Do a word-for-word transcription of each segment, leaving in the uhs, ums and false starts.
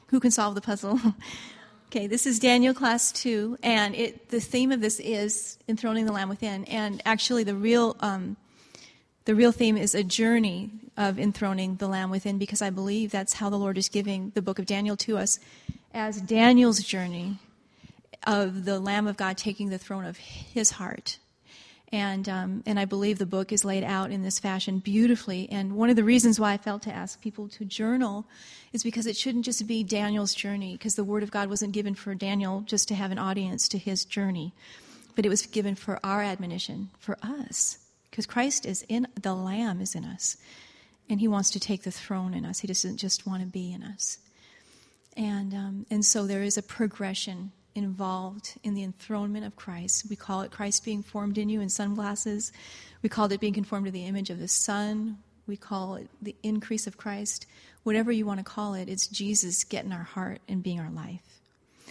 Who can solve the puzzle? Okay, this is Daniel class two, and it the theme of this is enthroning the Lamb within. And actually, the real um, the real theme is a journey of enthroning the Lamb within, because I believe that's how the Lord is giving the book of Daniel to us, as Daniel's journey of the Lamb of God taking the throne of his heart. And um, and I believe the book is laid out in this fashion beautifully. And one of the reasons why I felt to ask people to journal is because it shouldn't just be Daniel's journey, because the Word of God wasn't given for Daniel just to have an audience to his journey, but it was given for our admonition, for us, because Christ is in, the Lamb is in us, and he wants to take the throne in us. He doesn't just want to be in us. And um, and so there is a progression involved in the enthronement of Christ. We call it Christ being formed in you in sunglasses. We called it being conformed to the image of the Son. We call it the increase of Christ. Whatever you want to call it, it's Jesus getting our heart and being our life.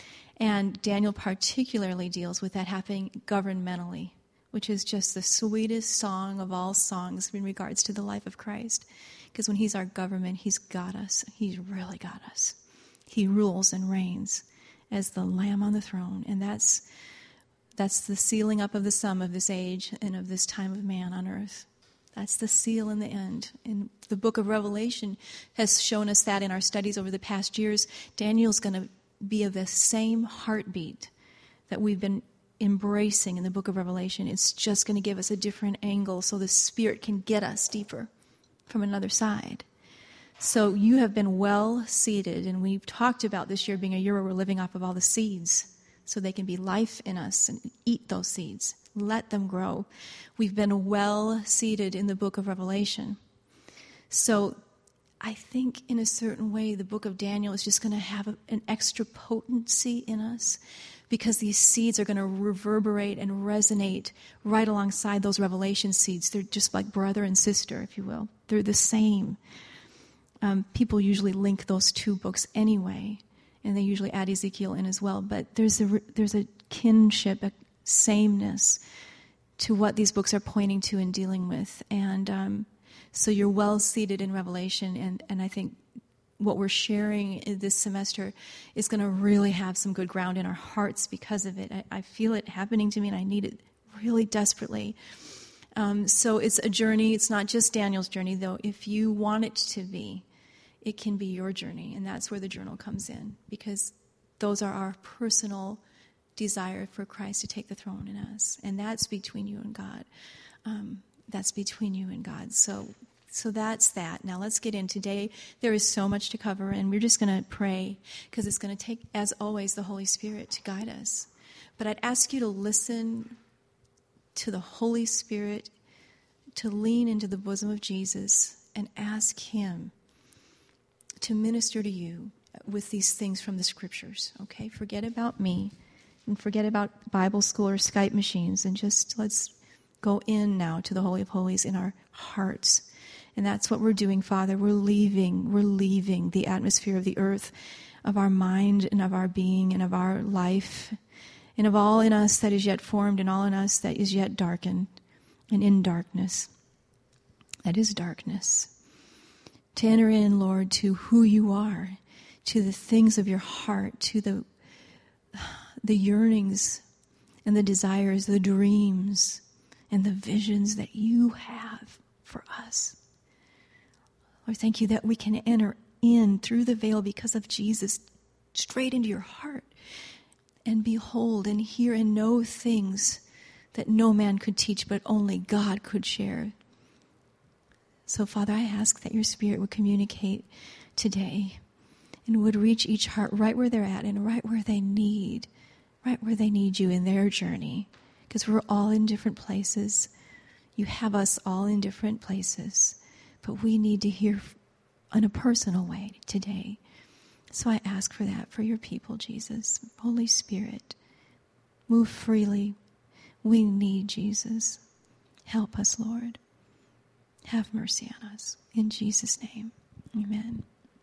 And Daniel particularly deals with that happening governmentally, which is just the sweetest song of all songs in regards to the life of Christ. Because when he's our government, he's got us. He's really got us. He rules and reigns as the Lamb on the throne. And that's that's the sealing up of the sum of this age and of this time of man on earth. That's the seal in the end. And the book of Revelation has shown us that in our studies over the past years. Daniel's going to be of the same heartbeat that we've been embracing in the book of Revelation. It's just going to give us a different angle so the Spirit can get us deeper from another side. So you have been well seeded, and we've talked about this year being a year where we're living off of all the seeds so they can be life in us, and eat those seeds. Let them grow. We've been well seeded in the book of Revelation. So I think in a certain way the book of Daniel is just going to have a, an extra potency in us, because these seeds are going to reverberate and resonate right alongside those Revelation seeds. They're just like brother and sister, if you will. They're the same. Um, people usually link those two books anyway, and they usually add Ezekiel in as well. But there's a there's a kinship, a sameness to what these books are pointing to and dealing with. And um, so you're well seated in Revelation, and, and I think what we're sharing this semester is going to really have some good ground in our hearts because of it. I, I feel it happening to me, and I need it really desperately. Um, so it's a journey. It's not just Daniel's journey, though. If you want it to be, it can be your journey, and that's where the journal comes in, because those are our personal desire for Christ to take the throne in us, and that's between you and God. Um, that's between you and God. So, so that's that. Now let's get in. Today there is so much to cover, and we're just going to pray, because it's going to take, as always, the Holy Spirit to guide us. But I'd ask you to listen to the Holy Spirit, to lean into the bosom of Jesus and ask him to minister to you with these things from the Scriptures, okay? Forget about me and forget about Bible school or Skype machines, and just let's go in now to the Holy of Holies in our hearts. And that's what we're doing, Father. We're leaving, we're leaving the atmosphere of the earth, of our mind and of our being and of our life, and of all in us that is yet formed and all in us that is yet darkened and in darkness. That is darkness. To enter in, Lord, to who you are, to the things of your heart, to the the yearnings and the desires, the dreams and the visions that you have for us. Lord, thank you that we can enter in through the veil because of Jesus straight into your heart and behold and hear and know things that no man could teach but only God could share. So, Father, I ask that your Spirit would communicate today and would reach each heart right where they're at and right where they need, right where they need you in their journey, because we're all in different places. You have us all in different places, but we need to hear in a personal way today. So I ask for that for your people, Jesus. Holy Spirit, move freely. We need Jesus. Help us, Lord. Have mercy on us. In Jesus' name, amen.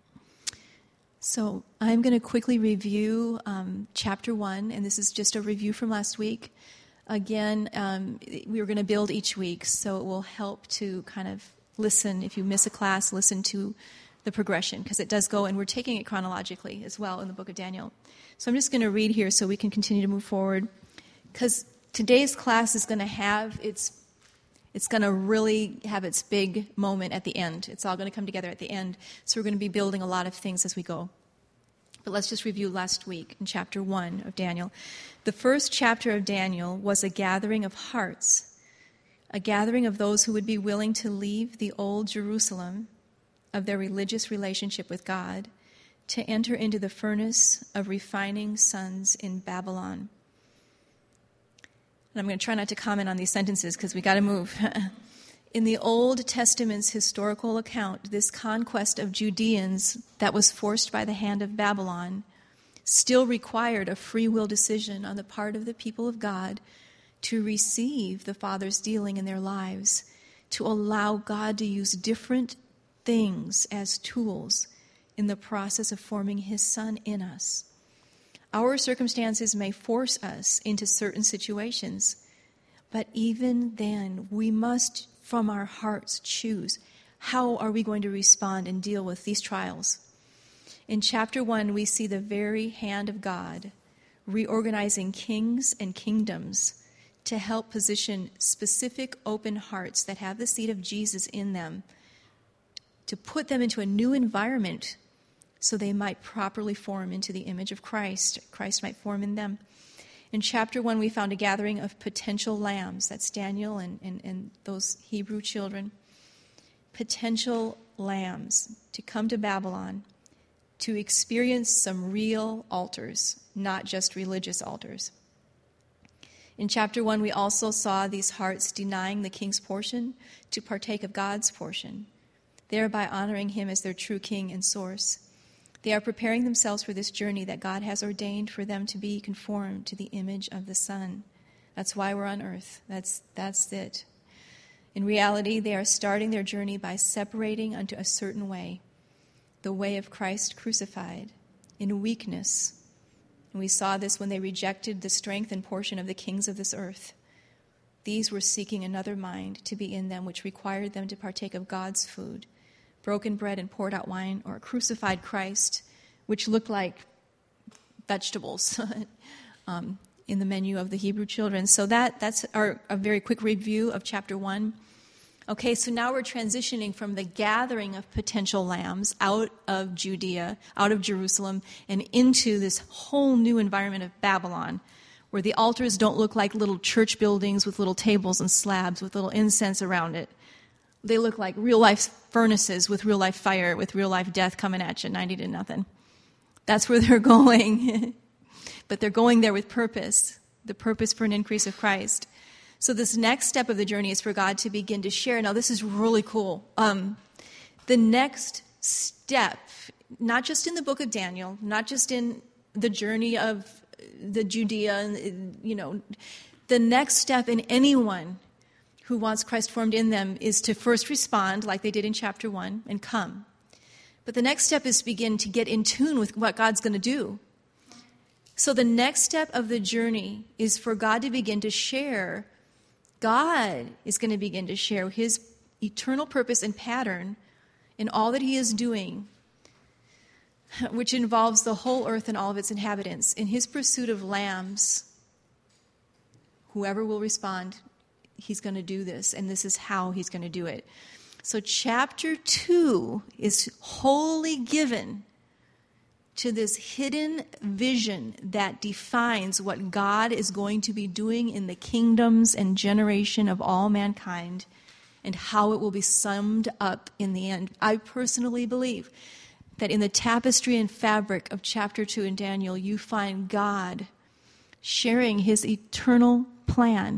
So I'm going to quickly review um, chapter one, and this is just a review from last week. Again, um, we were going to build each week, so it will help to kind of listen. If you miss a class, listen to the progression, because it does go, and we're taking it chronologically as well in the book of Daniel. So I'm just going to read here so we can continue to move forward, because today's class is going to have its, it's going to really have its big moment at the end. It's all going to come together at the end. So we're going to be building a lot of things as we go. But let's just review last week in chapter one of Daniel. The first chapter of Daniel was a gathering of hearts, a gathering of those who would be willing to leave the old Jerusalem of their religious relationship with God to enter into the furnace of refining suns in Babylon. And I'm going to try not to comment on these sentences because we got to move. In the Old Testament's historical account, this conquest of Judeans that was forced by the hand of Babylon still required a free will decision on the part of the people of God to receive the Father's dealing in their lives, to allow God to use different things as tools in the process of forming His Son in us. Our circumstances may force us into certain situations, but even then, we must, from our hearts, choose how are we going to respond and deal with these trials. In chapter one, we see the very hand of God reorganizing kings and kingdoms to help position specific open hearts that have the seed of Jesus in them, to put them into a new environment so they might properly form into the image of Christ. Christ might form in them. In chapter one, we found a gathering of potential lambs. That's Daniel and, and, and those Hebrew children. Potential lambs to come to Babylon to experience some real altars, not just religious altars. In chapter one, we also saw these hearts denying the king's portion to partake of God's portion, thereby honoring Him as their true king and source. They are preparing themselves for this journey that God has ordained for them to be conformed to the image of the Son. That's why we're on earth. That's, that's it. In reality, they are starting their journey by separating unto a certain way, the way of Christ crucified, in weakness. And we saw this when they rejected the strength and portion of the kings of this earth. These were seeking another mind to be in them, which required them to partake of God's food, broken bread and poured out wine, or a crucified Christ, which looked like vegetables um, in the menu of the Hebrew children. So that that's our, a very quick review of chapter one. Okay, so now we're transitioning from the gathering of potential lambs out of Judea, out of Jerusalem, and into this whole new environment of Babylon, where the altars don't look like little church buildings with little tables and slabs with little incense around it. They look like real-life furnaces with real-life fire, with real-life death coming at you, ninety to nothing. That's where they're going. But they're going there with purpose, the purpose for an increase of Christ. So this next step of the journey is for God to begin to share. Now, this is really cool. Um, the next step, not just in the book of Daniel, not just in the journey of the Judea, you know, the next step in anyone who wants Christ formed in them is to first respond like they did in chapter one and come. But the next step is to begin to get in tune with what God's going to do. So the next step of the journey is for God to begin to share. God is going to begin to share His eternal purpose and pattern in all that He is doing, which involves the whole earth and all of its inhabitants. In His pursuit of lambs, whoever will respond, He's going to do this, and this is how He's going to do it. So chapter two is wholly given to this hidden vision that defines what God is going to be doing in the kingdoms and generation of all mankind and how it will be summed up in the end. I personally believe that in the tapestry and fabric of chapter two in Daniel, you find God sharing His eternal plan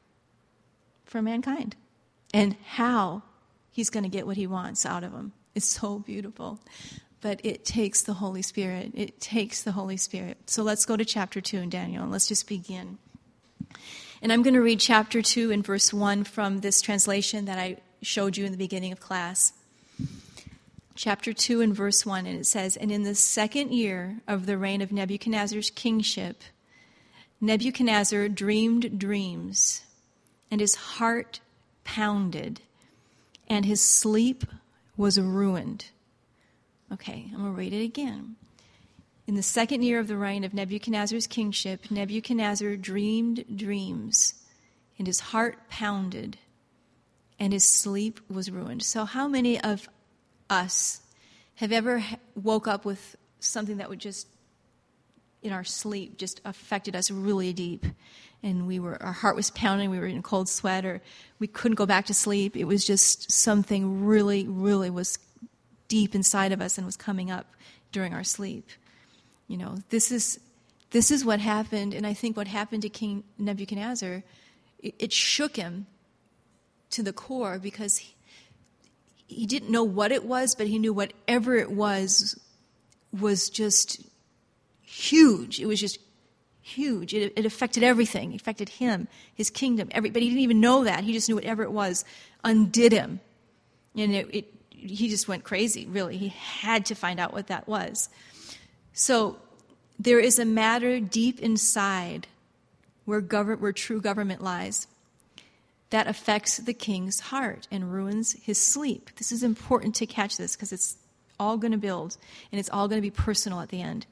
for mankind and how He's going to get what He wants out of them. It's so beautiful. But it takes the Holy Spirit. It takes the Holy Spirit. So let's go to chapter two in Daniel, and let's just begin. And I'm going to read chapter two and verse one from this translation that I showed you in the beginning of class. Chapter two and verse one, and it says, "And in the second year of the reign of Nebuchadnezzar's kingship, Nebuchadnezzar dreamed dreams, and his heart pounded, and his sleep was ruined. Okay, I'm going to read it again. In the second year of the reign of Nebuchadnezzar's kingship, Nebuchadnezzar dreamed dreams, and his heart pounded, and his sleep was ruined. So how many of us have ever woke up with something that would just, in our sleep, just affected us really deep? And we were, our heart was pounding, we were in a cold sweat, or we couldn't go back to sleep. It was just something really, really was deep inside of us and was coming up during our sleep. You know, this is this is what happened, and I think what happened to King Nebuchadnezzar, it, it shook him to the core, because he, he didn't know what it was, but he knew whatever it was was just huge. It was just huge. It, it affected everything. It affected him, his kingdom, every, but he didn't even know that. He just knew whatever it was undid him. And it, it, he just went crazy, really. He had to find out what that was. So there is a matter deep inside where, gov- where true government lies that affects the king's heart and ruins his sleep. This is important to catch this, because it's all going to build, and it's all going to be personal at the end.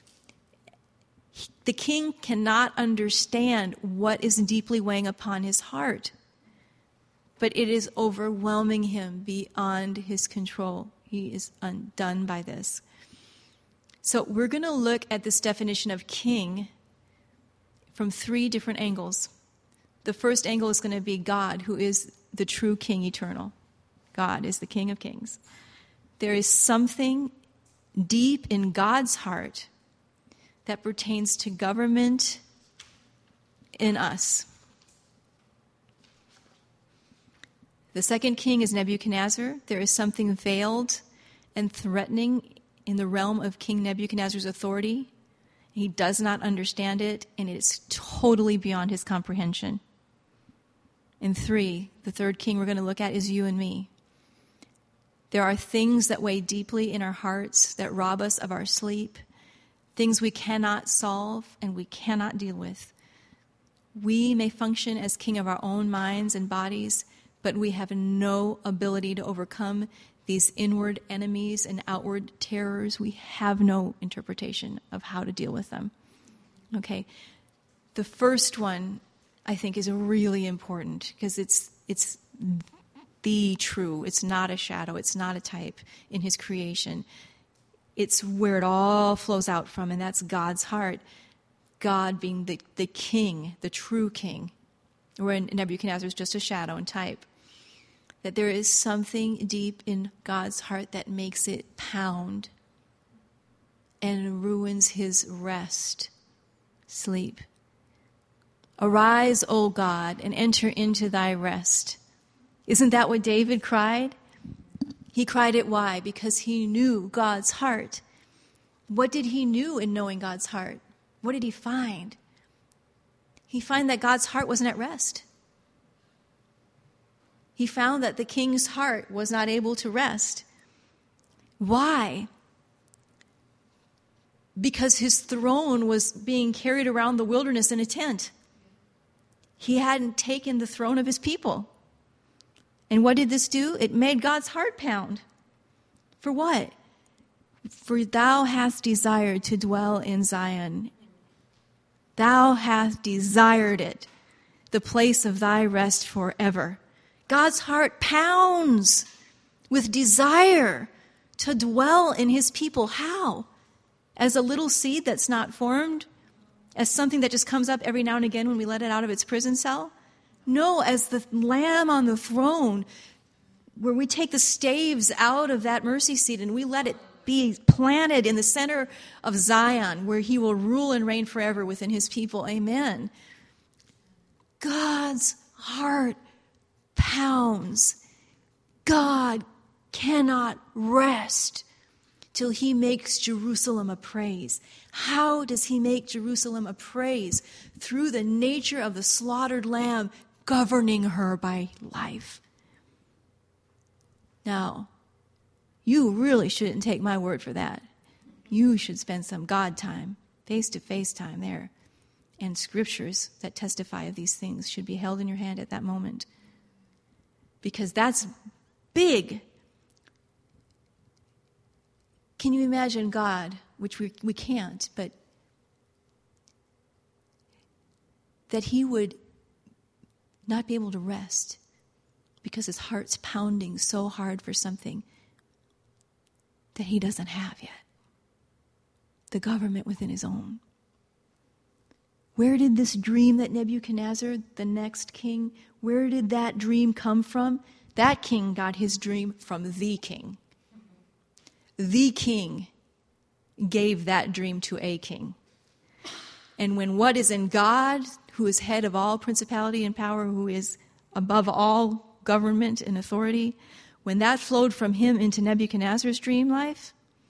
The king cannot understand what is deeply weighing upon his heart, but it is overwhelming him beyond his control. He is undone by this. So we're going to look at this definition of king from three different angles. The first angle is going to be God, who is the true king eternal. God is the King of kings. There is something deep in God's heart that pertains to government in us. The second king is Nebuchadnezzar. There is something veiled and threatening in the realm of King Nebuchadnezzar's authority. He does not understand it, and it's totally beyond his comprehension. And three, the third king we're going to look at is you and me. There are things that weigh deeply in our hearts that rob us of our sleep, things we cannot solve and we cannot deal with. We may function as king of our own minds and bodies, but we have no ability to overcome these inward enemies and outward terrors. We have no interpretation of how to deal with them. Okay, the first one I think is really important, because it's it's the true. It's not a shadow. It's not a type in his creation. It's where it all flows out from, and that's God's heart. God being the, the king, the true king, where Nebuchadnezzar is just a shadow and type. That there is something deep in God's heart that makes it pound and ruins his rest, sleep. Arise, O God, and enter into thy rest. Isn't that what David cried? He cried it why? Because he knew God's heart. What did he know in knowing God's heart? What did he find? He found that God's heart wasn't at rest. He found that the king's heart was not able to rest. Why? Because his throne was being carried around the wilderness in a tent. He hadn't taken the throne of his people. And what did this do? It made God's heart pound. For what? For thou hast desired to dwell in Zion. Thou hast desired it, the place of thy rest forever. God's heart pounds with desire to dwell in his people. How? As a little seed that's not formed? As something that just comes up every now and again when we let it out of its prison cell? No, as the lamb on the throne, where we take the staves out of that mercy seat and we let it be planted in the center of Zion, where he will rule and reign forever within his people. Amen. God's heart pounds. God cannot rest till he makes Jerusalem a praise. How does he make Jerusalem a praise? Through the nature of the slaughtered lamb governing her by life. Now, you really shouldn't take my word for that. You should spend some God time, face-to-face time there. And scriptures that testify of these things should be held in your hand at that moment. Because that's big. Can you imagine God, which we, we can't, but that he would not be able to rest because his heart's pounding so hard for something that he doesn't have yet? The government within his own. Where did this dream that Nebuchadnezzar, the next king, where did that dream come from? That king got his dream from the king. The king gave that dream to a king. And when what is in God, who is head of all principality and power, who is above all government and authority, when that flowed from him into Nebuchadnezzar's dream life,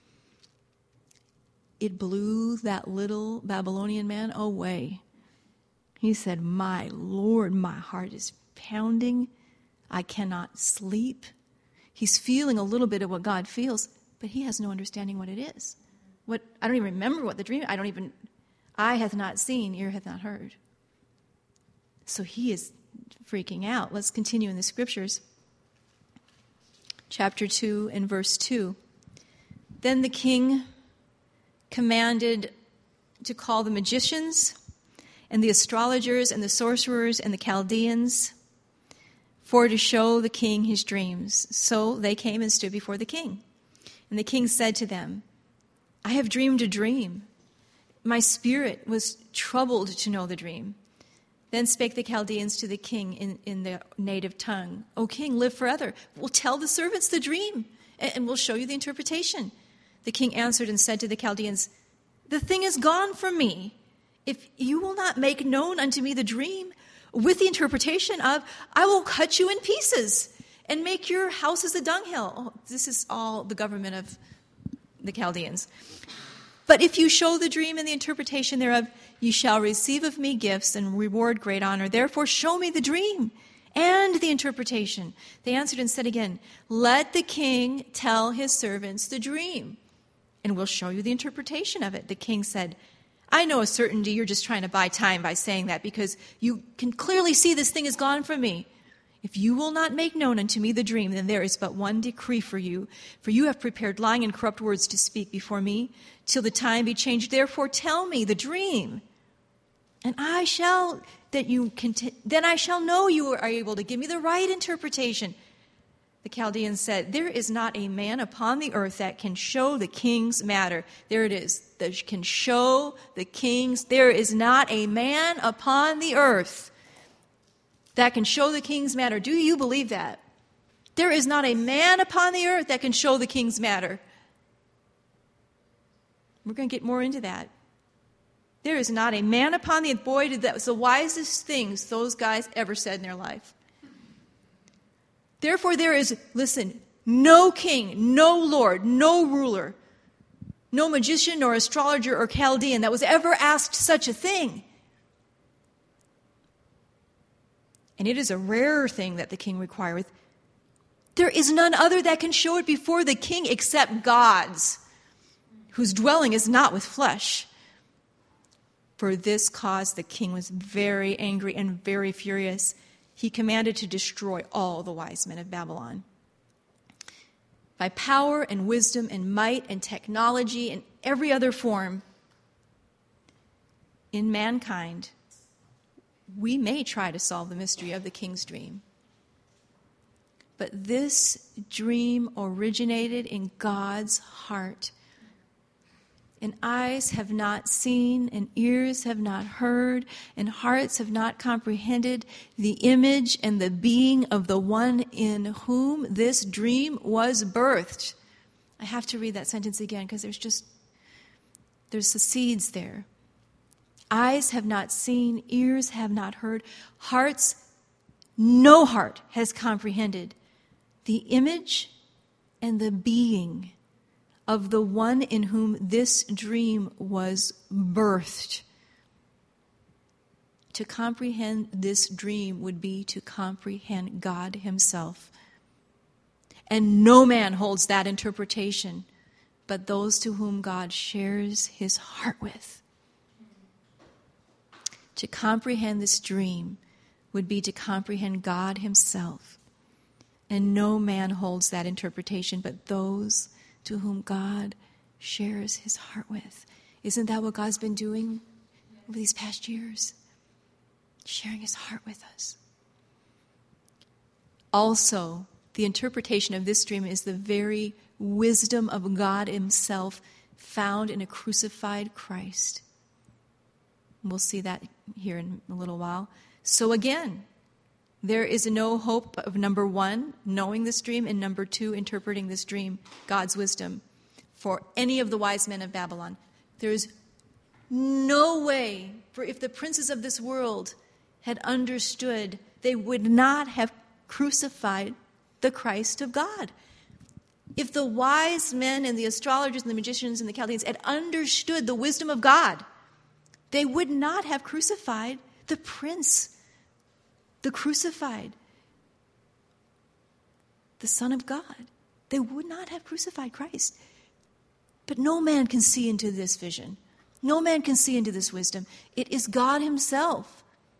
it blew that little Babylonian man away. He said, "My Lord, my heart is pounding. I cannot sleep." He's feeling a little bit of what God feels, but he has no understanding what it is. What I don't even remember what the dream, I don't even, eye hath not seen, ear hath not heard. So he is freaking out. Let's continue in the scriptures. Chapter two and verse two. Then the king commanded to call the magicians and the astrologers and the sorcerers and the Chaldeans for to show the king his dreams. So they came and stood before the king. And the king said to them, "I have dreamed a dream. My spirit was troubled to know the dream." Then spake the Chaldeans to the king in, in their native tongue, "O king, live forever. We'll tell the servants the dream, and, and we'll show you the interpretation." The king answered and said to the Chaldeans, "The thing is gone from me. If you will not make known unto me the dream with the interpretation of, I will cut you in pieces and make your house as a dunghill." Oh, this is all the government of the Chaldeans. "But if you show the dream and the interpretation thereof, you shall receive of me gifts and reward great honor. Therefore show me the dream and the interpretation." They answered and said again, "Let the king tell his servants the dream, and we'll show you the interpretation of it." The king said, "I know a certainty you're just trying to buy time by saying that, because you can clearly see this thing is gone from me. If you will not make known unto me the dream, then there is but one decree for you. For you have prepared lying and corrupt words to speak before me, till the time be changed. Therefore tell me the dream, and I shall that you cont- then I shall know you are able to give me the right interpretation." The Chaldeans said, "There is not a man upon the earth that can show the king's matter." There it is. That can show the king's. There is not a man upon the earth that can show the king's matter. Do you believe that? There is not a man upon the earth that can show the king's matter. We're going to get more into that. There is not a man upon the earth. Boy, that was the wisest things those guys ever said in their life. Therefore there is, listen, no king, no lord, no ruler, no magician nor astrologer or Chaldean that was ever asked such a thing. And it is a rare thing that the king requireth. There is none other that can show it before the king except God's, whose dwelling is not with flesh. For this cause the king was very angry and very furious. He commanded to destroy all the wise men of Babylon. By power and wisdom and might and technology and every other form in mankind, we may try to solve the mystery of the king's dream. But this dream originated in God's heart. And eyes have not seen, and ears have not heard, and hearts have not comprehended the image and the being of the one in whom this dream was birthed. I have to read that sentence again because there's just, there's the seeds there. Eyes have not seen, ears have not heard, hearts, no heart has comprehended the image and the being of the one in whom this dream was birthed. To comprehend this dream would be to comprehend God himself. And no man holds that interpretation but those to whom God shares his heart with. To comprehend this dream would be to comprehend God himself. And no man holds that interpretation but those to whom God shares his heart with. Isn't that what God's been doing over these past years? Sharing his heart with us. Also, the interpretation of this dream is the very wisdom of God himself found in a crucified Christ. We'll see that here in a little while. So again, there is no hope of, number one, knowing this dream, and number two, interpreting this dream, God's wisdom, for any of the wise men of Babylon. There is no way, for if the princes of this world had understood, they would not have crucified the Christ of God. If the wise men and the astrologers and the magicians and the Chaldeans had understood the wisdom of God, they would not have crucified the prince, the crucified, the Son of God. They would not have crucified Christ. But no man can see into this vision. No man can see into this wisdom. It is God himself.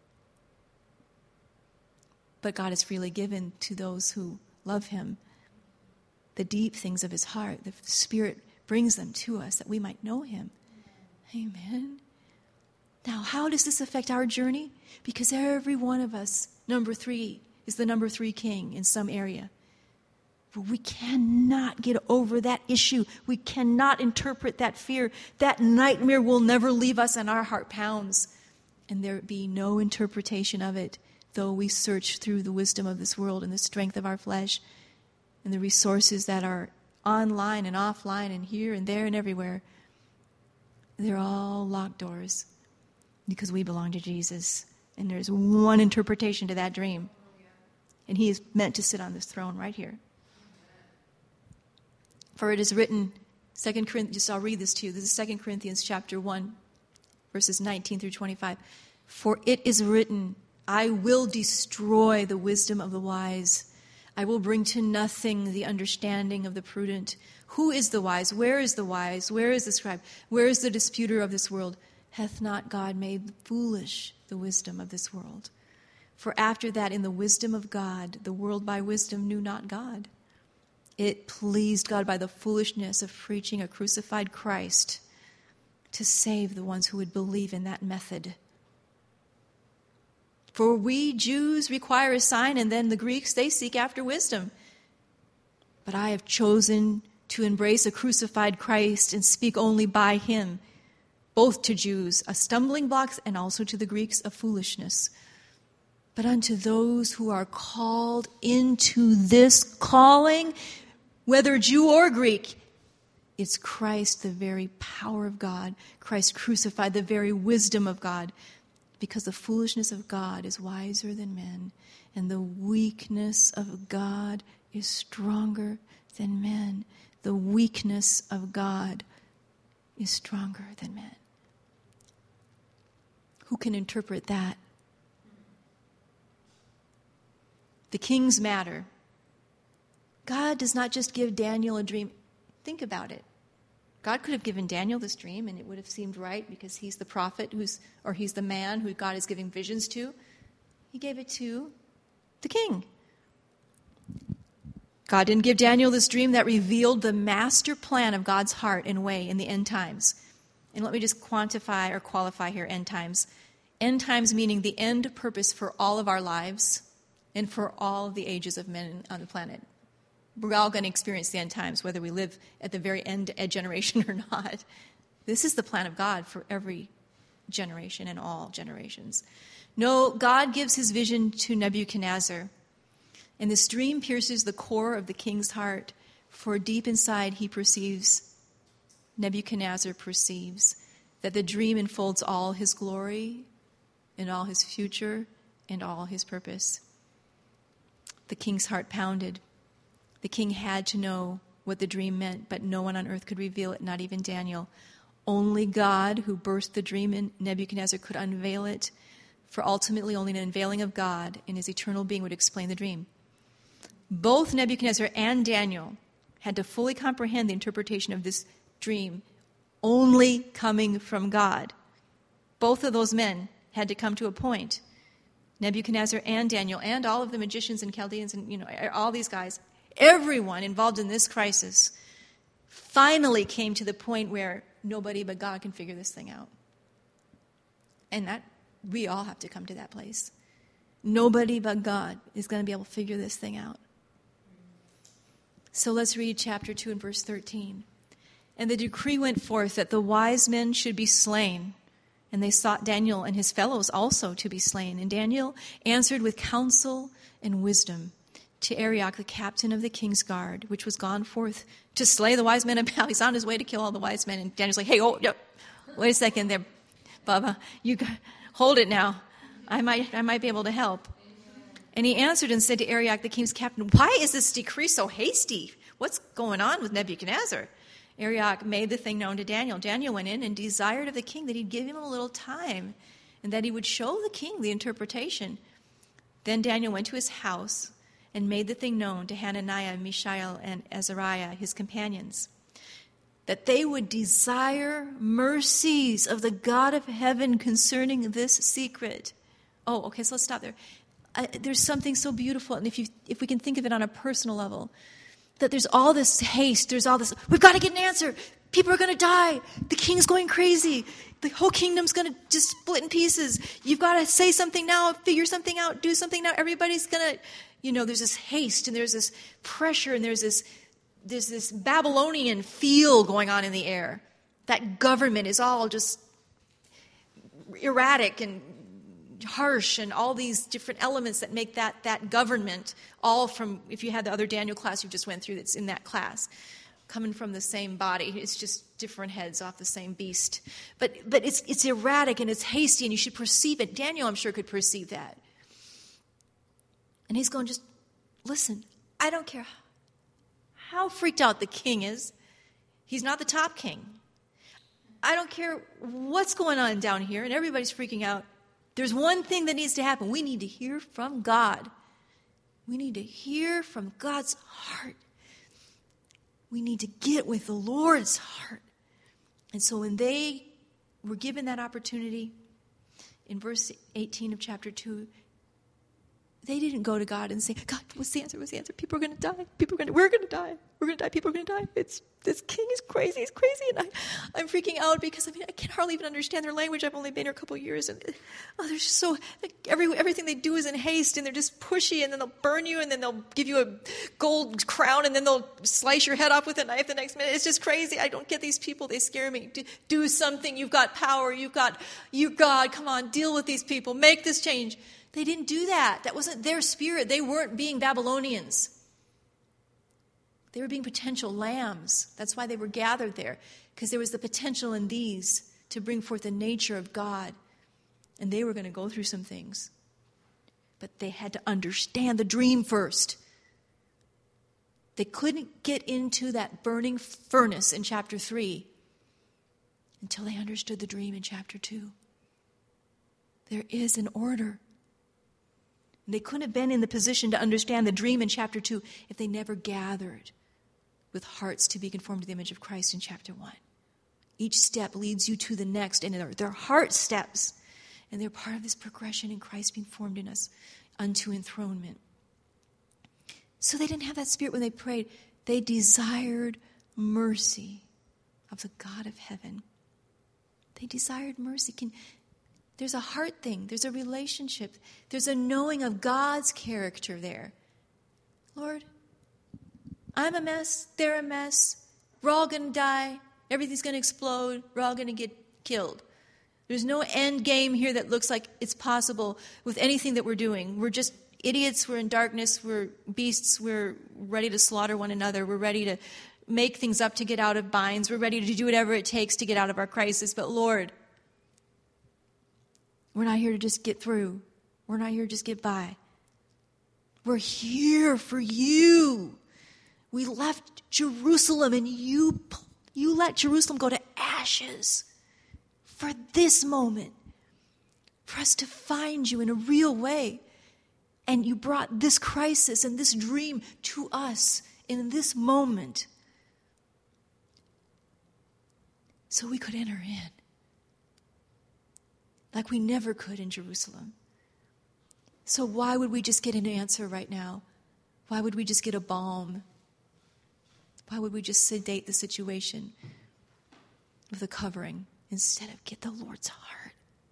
But God has freely given to those who love him the deep things of his heart. The Spirit brings them to us that we might know him. Amen. Now, how does this affect our journey? Because every one of us, number three, is the number three king in some area. But we cannot get over that issue. We cannot interpret that fear. That nightmare will never leave us, and our heart pounds. And there be no interpretation of it, though we search through the wisdom of this world and the strength of our flesh and the resources that are online and offline and here and there and everywhere. They're all locked doors because we belong to Jesus. And there's one interpretation to that dream. And he is meant to sit on this throne right here. For it is written, Second Corinthians, I'll read this to you. This is Second Corinthians chapter one, verses nineteen through twenty-five. For it is written, I will destroy the wisdom of the wise. I will bring to nothing the understanding of the prudent. Who is the wise? Where is the wise? Where is the scribe? Where is the disputer of this world? Hath not God made foolish the wisdom of this world? For after that, in the wisdom of God, the world by wisdom knew not God. It pleased God by the foolishness of preaching a crucified Christ to save the ones who would believe in that method. For we Jews require a sign, and then the Greeks, they seek after wisdom. But I have chosen to embrace a crucified Christ and speak only by him, both to Jews a stumbling block and also to the Greeks a foolishness. But unto those who are called into this calling, whether Jew or Greek, it's Christ, the very power of God, Christ crucified, the very wisdom of God. Because the foolishness of God is wiser than men, and the weakness of God is stronger than men. The weakness of God is stronger than men. Who can interpret that? The kings matter. God does not just give Daniel a dream. Think about it. God could have given Daniel this dream, and it would have seemed right because he's the prophet who's, or he's the man who God is giving visions to. He gave it to the king. God didn't give Daniel this dream that revealed the master plan of God's heart and way in the end times. And let me just quantify or qualify here end times. End times meaning the end purpose for all of our lives and for all the ages of men on the planet. We're all going to experience the end times, whether we live at the very end of generation or not. This is the plan of God for every generation and all generations. No, God gives his vision to Nebuchadnezzar. And this dream pierces the core of the king's heart, for deep inside he perceives, Nebuchadnezzar perceives, that the dream enfolds all his glory and all his future and all his purpose. The king's heart pounded. The king had to know what the dream meant, but no one on earth could reveal it, not even Daniel. Only God, who burst the dream in Nebuchadnezzar, could unveil it, for ultimately only an unveiling of God in his eternal being would explain the dream. Both Nebuchadnezzar and Daniel had to fully comprehend the interpretation of this dream only coming from God. Both of those men had to come to a point. Nebuchadnezzar and Daniel and all of the magicians and Chaldeans and, you know, all these guys, everyone involved in this crisis finally came to the point where nobody but God can figure this thing out. And that we all have to come to that place. Nobody but God is going to be able to figure this thing out. So let's read chapter two and verse thirteen. And the decree went forth that the wise men should be slain. And they sought Daniel and his fellows also to be slain. And Daniel answered with counsel and wisdom to Arioch, the captain of the king's guard, which was gone forth to slay the wise men about. He's on his way to kill all the wise men. And Daniel's like, hey, oh, yep. Wait a second there, Bubba. You got, hold it now. I might, I might be able to help. And he answered and said to Arioch, the king's captain, why is this decree so hasty? What's going on with Nebuchadnezzar? Arioch made the thing known to Daniel. Daniel went in and desired of the king that he'd give him a little time and that he would show the king the interpretation. Then Daniel went to his house and made the thing known to Hananiah, Mishael, and Azariah, his companions, that they would desire mercies of the God of heaven concerning this secret. Oh, okay, so let's stop there. Uh, there's something so beautiful, and if you if we can think of it on a personal level, that there's all this haste, there's all this, we've got to get an answer. People are going to die. The king's going crazy. The whole kingdom's going to just split in pieces. You've got to say something now, figure something out, do something now. Everybody's going to, you know, there's this haste and there's this pressure and there's this, there's this Babylonian feel going on in the air. That government is all just erratic and harsh and all these different elements that make that that government, all from, if you had the other Daniel class you just went through that's in that class, coming from the same body. It's just different heads off the same beast. But but it's it's erratic and it's hasty and you should perceive it. Daniel, I'm sure, could perceive that. And he's going, just listen, I don't care how freaked out the king is. He's not the top king. I don't care what's going on down here and everybody's freaking out. There's one thing that needs to happen. We need to hear from God. We need to hear from God's heart. We need to get with the Lord's heart. And so when they were given that opportunity, in verse eighteen of chapter two, they didn't go to God and say, God, what's the answer? What's the answer? People are going to die. People are going to, we're going to die. We're going to die. People are going to die. It's, this king is crazy. He's crazy. And I, I'm freaking out because, I mean, I can hardly even understand their language. I've only been here a couple of years. And oh, they're just so, like, every, everything they do is in haste. And they're just pushy. And then they'll burn you. And then they'll give you a gold crown. And then they'll slice your head off with a knife the next minute. It's just crazy. I don't get these people. They scare me. Do, do something. You've got power. You've got, you, God, come on, deal with these people. Make this change. They didn't do that. That wasn't their spirit. They weren't being Babylonians. They were being potential lambs. That's why they were gathered there, because there was the potential in these to bring forth the nature of God. And they were going to go through some things. But they had to understand the dream first. They couldn't get into that burning furnace in chapter three until they understood the dream in chapter two. There is an order. They couldn't have been in the position to understand the dream in chapter two if they never gathered with hearts to be conformed to the image of Christ in chapter one. Each step leads you to the next, and they're, they're heart steps, and they're part of this progression in Christ being formed in us unto enthronement. So they didn't have that spirit when they prayed. They desired mercy of the God of heaven. They desired mercy. Can There's a heart thing. There's a relationship. There's a knowing of God's character there. Lord, I'm a mess. They're a mess. We're all going to die. Everything's going to explode. We're all going to get killed. There's no end game here that looks like it's possible with anything that we're doing. We're just idiots. We're in darkness. We're beasts. We're ready to slaughter one another. We're ready to make things up to get out of binds. We're ready to do whatever it takes to get out of our crisis. But Lord, we're not here to just get through. We're not here to just get by. We're here for you. We left Jerusalem and you, you let Jerusalem go to ashes for this moment, for us to find you in a real way. And you brought this crisis and this dream to us in this moment so we could enter in like we never could in Jerusalem. So why would we just get an answer right now? Why would we just get a balm? Why would we just sedate the situation with a covering instead of get the Lord's heart?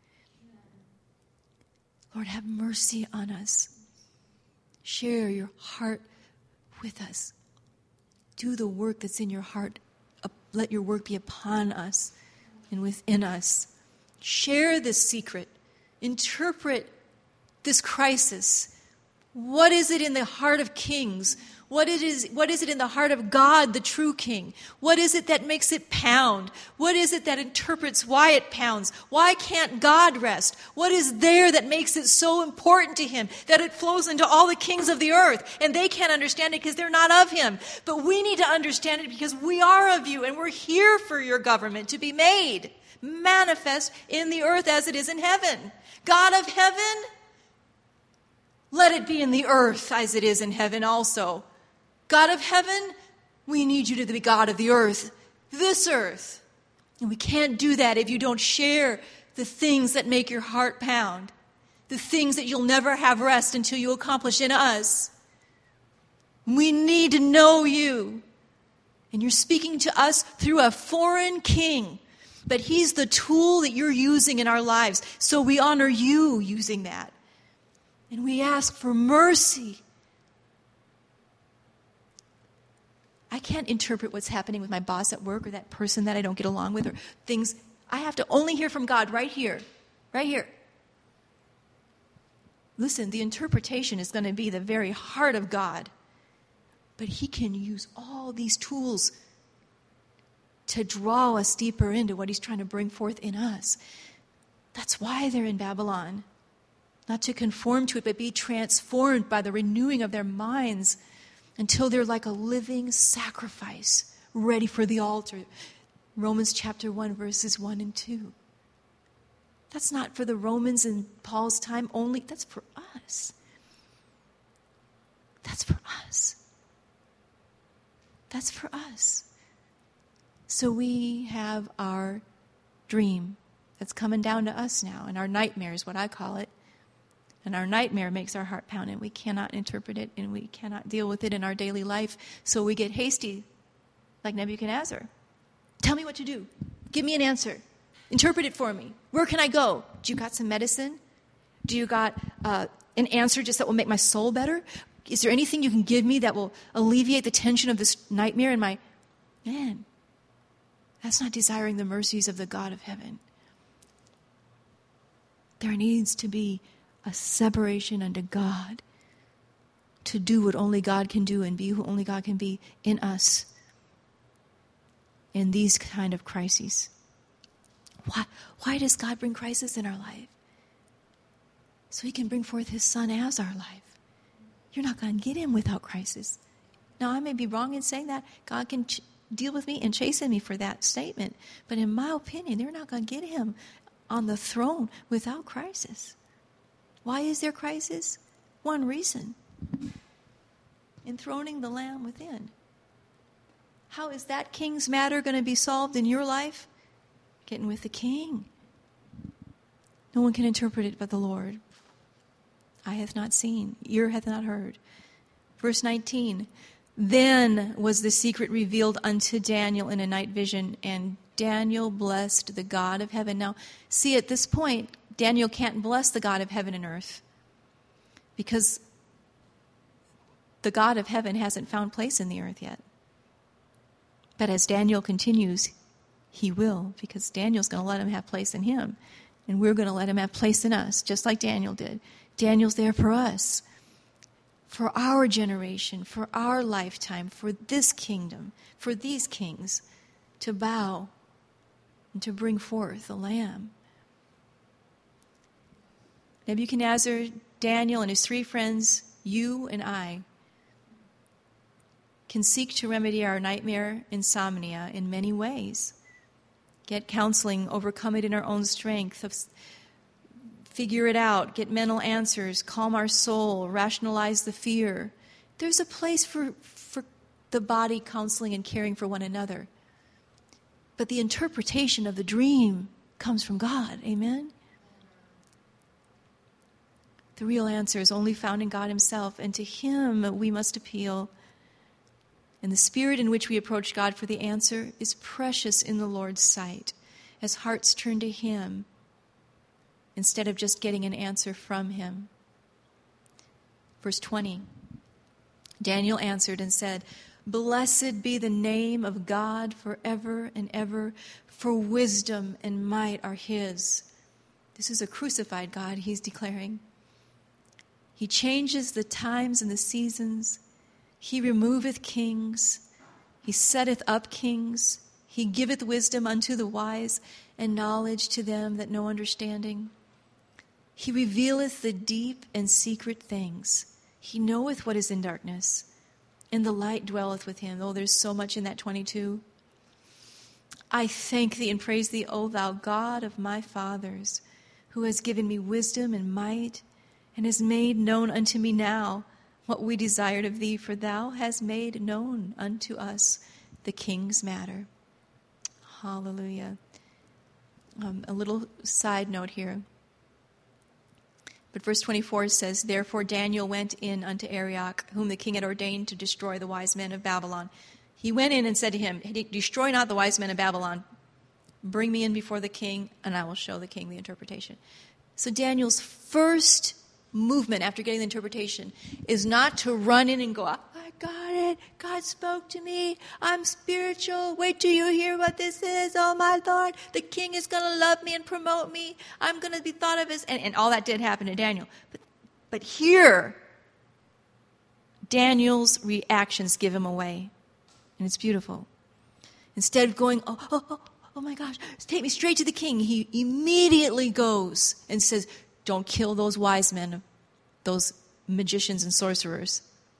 Lord, have mercy on us. Share your heart with us. Do the work that's in your heart. Let your work be upon us and within us. Share this secret. Interpret this crisis. What is it in the heart of kings? What it is, what is it in the heart of God, the true King? What is it that makes it pound? What is it that interprets why it pounds? Why can't God rest? What is there that makes it so important to him that it flows into all the kings of the earth and they can't understand it because they're not of him? But we need to understand it because we are of you and we're here for your government to be made manifest in the earth as it is in heaven. God of heaven, let it be in the earth as it is in heaven also. God of heaven, we need you to be God of the earth, this earth. And we can't do that if you don't share the things that make your heart pound, the things that you'll never have rest until you accomplish in us. We need to know you. And you're speaking to us through a foreign king, but he's the tool that you're using in our lives. So we honor you using that. And we ask for mercy. I can't interpret what's happening with my boss at work or that person that I don't get along with or things. I have to only hear from God right here, right here. Listen, the interpretation is going to be the very heart of God. But he can use all these tools to draw us deeper into what he's trying to bring forth in us. That's why they're in Babylon. Not to conform to it, but be transformed by the renewing of their minds until they're like a living sacrifice ready for the altar. Romans chapter one, verses one and two. That's not for the Romans in Paul's time only. That's for us. That's for us. That's for us. So we have our dream that's coming down to us now, and our nightmare is what I call it. And our nightmare makes our heart pound, and we cannot interpret it, and we cannot deal with it in our daily life. So we get hasty, like Nebuchadnezzar. Tell me what to do. Give me an answer. Interpret it for me. Where can I go? Do you got some medicine? Do you got uh, an answer just that will make my soul better? Is there anything you can give me that will alleviate the tension of this nightmare in my... Man, that's not desiring the mercies of the God of heaven. There needs to be a separation unto God to do what only God can do and be who only God can be in us in these kind of crises. Why, why does God bring crisis in our life? So he can bring forth his son as our life. You're not going to get him without crisis. Now, I may be wrong in saying that. God can ch- deal with me and chasten me for that statement. But in my opinion, they're not going to get him on the throne without crisis. Why is there crisis? One reason. Enthroning the Lamb within. How is that king's matter going to be solved in your life? Getting with the king. No one can interpret it but the Lord. Eye hath not seen, ear hath not heard. Verse nineteen. Then was the secret revealed unto Daniel in a night vision, and Daniel blessed the God of heaven. Now, see, at this point, Daniel can't bless the God of heaven and earth because the God of heaven hasn't found place in the earth yet. But as Daniel continues, he will, because Daniel's going to let him have place in him, and we're going to let him have place in us, just like Daniel did. Daniel's there for us, for our generation, for our lifetime, for this kingdom, for these kings to bow and to bring forth the Lamb. Nebuchadnezzar, Daniel, and his three friends, you and I, can seek to remedy our nightmare insomnia in many ways. Get counseling, overcome it in our own strength, figure it out, get mental answers, calm our soul, rationalize the fear. There's a place for, for the body counseling and caring for one another. But the interpretation of the dream comes from God. Amen? The real answer is only found in God himself, and to him we must appeal. And the spirit in which we approach God for the answer is precious in the Lord's sight, as hearts turn to Him instead of just getting an answer from Him. Verse twenty, Daniel answered and said, "Blessed be the name of God forever and ever, for wisdom and might are His." This is a crucified God, he's declaring. He changes the times and the seasons. He removeth kings. He setteth up kings. He giveth wisdom unto the wise, and knowledge to them that know understanding. He revealeth the deep and secret things. He knoweth what is in darkness, and the light dwelleth with him. Oh, there's so much in that twenty-two. I thank thee and praise thee, O thou God of my fathers, who has given me wisdom and might, and has made known unto me now what we desired of thee, for thou hast made known unto us the king's matter. Hallelujah. Um, a little side note here. But verse twenty-four says, "Therefore Daniel went in unto Arioch, whom the king had ordained to destroy the wise men of Babylon. He went in and said to him, Destroy not the wise men of Babylon. Bring me in before the king, and I will show the king the interpretation." So Daniel's first movement after getting the interpretation is not to run in and go, "I got it. God spoke to me. I'm spiritual. Wait till you hear what this is. Oh, my Lord. The king is going to love me and promote me. I'm going to be thought of as..." And, and all that did happen to Daniel. But, but here, Daniel's reactions give him away. And it's beautiful. Instead of going, oh, oh, oh, oh my gosh, take me straight to the king, he immediately goes and says, "Don't kill those wise men, those magicians and sorcerers."